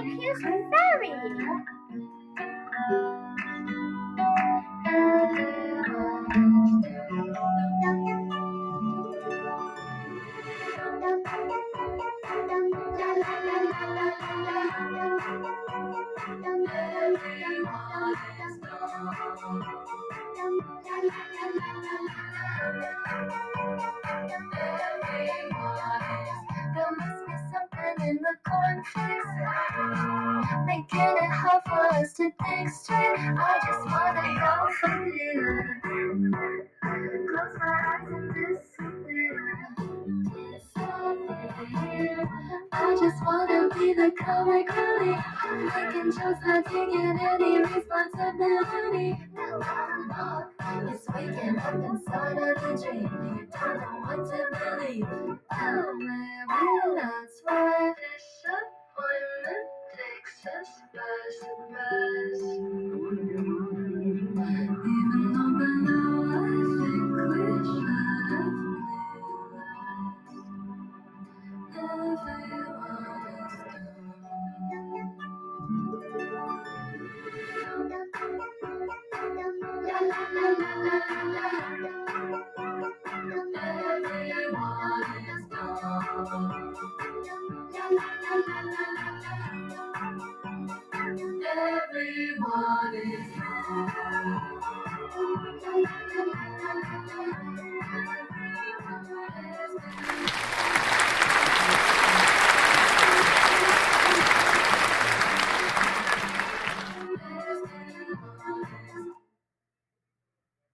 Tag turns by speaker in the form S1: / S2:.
S1: He's very. There must be something in the cornflakes, making it hard for us to think straight. I just wanna go for you. Close my eyes and disappear. I just wanna be the comic relief, making jokes, not taking any responsibility. Now I'm up, it's waking up inside of the dream. You don't know what to believe. Oh, maybe that's why disappointment takes us by surprise. Even though by now I think we should have realized everyone is everyone is